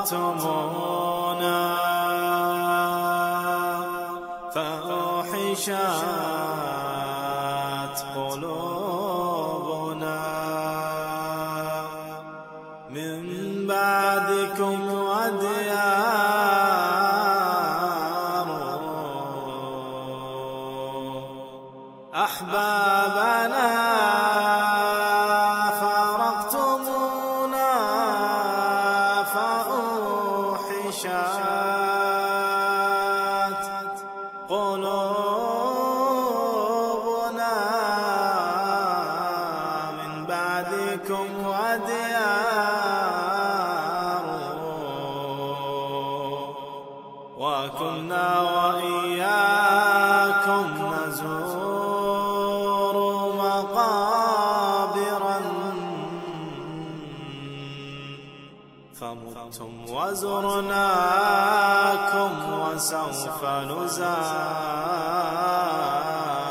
فرقتمونا فأوحشت قلوبنا من بعدكم وديار أحبابنا فرقتمونا فأوحشت قلوبنا من بعدكم وديار وكنا وإياكم نزور مقابرا فمتم وزرناكم وسوف نزار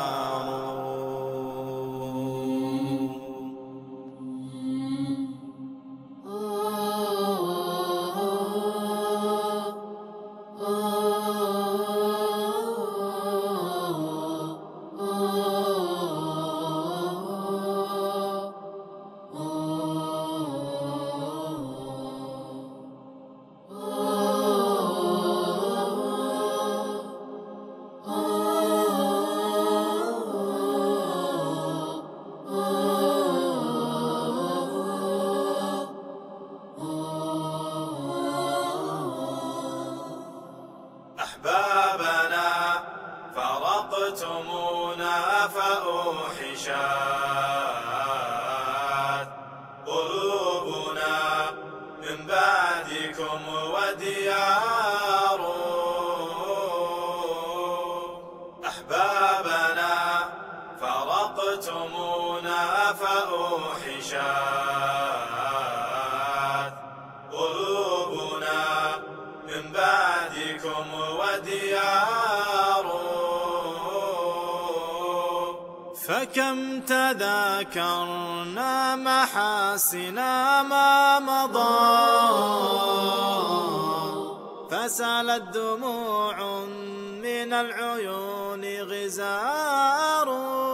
أحبابنا فرقتمونا فأوحشت قلوبنا من بعدكم وديار أحبابنا فرقتمونا فأوحشت قلوبنا من بعدكم وديار فكم تذاكرنا محاسنا ما مضى فسالت دموع من العيون غزار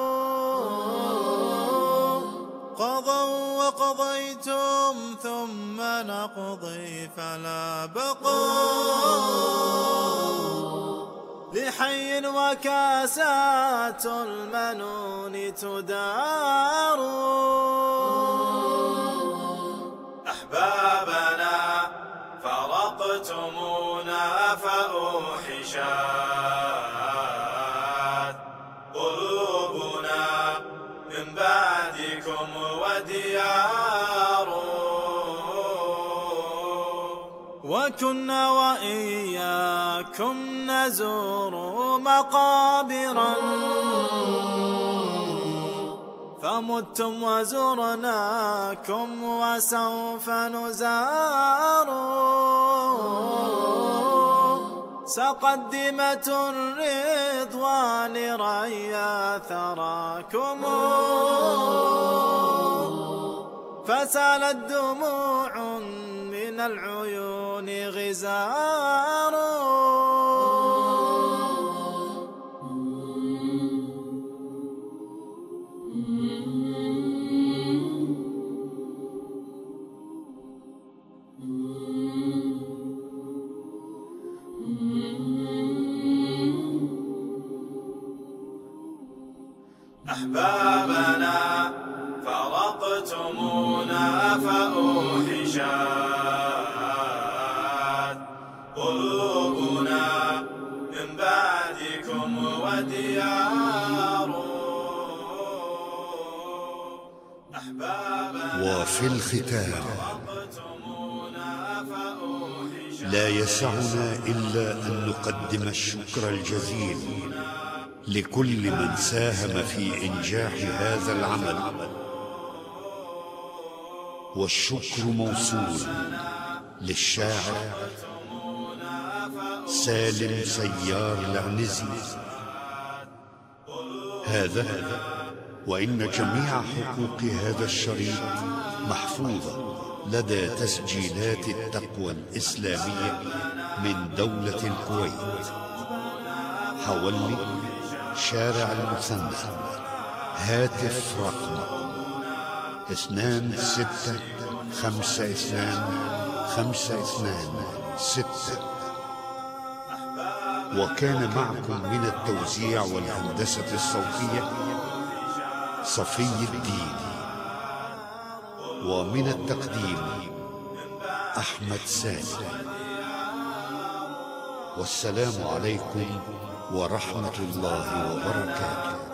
قضوا وقضيتم ثم نقضي فلا بقاء لحي وكاسات المنون تدار أحبابنا فرقتمونا فأوحشت قلوبنا من بعدكم وديار وكنا وإياكم نزور مقابرا فمتم وزرناكم وسوف نزار سقدمة الرضوان ريا ثراكم فسالت دموع من العيون غزار أحبابنا فرقتمونا فأوحشت قلوبنا من بعدكم وديار وفي الختام لا يسعنا إلا أن نقدم الشكر الجزيل لكل من ساهم في إنجاح هذا العمل، والشكر موصول للشاعر سالم سيار العنزي. هذا وإن جميع حقوق هذا الشريط محفوظة لدى تسجيلات التقوى الإسلامية من دولة الكويت، حولي شارع المثنى، هاتف رقم 26525226. وكان معكم من التوزيع والهندسة الصوتية صفي الدين، ومن التقديم أحمد سالم. والسلام عليكم ورحمة الله وبركاته.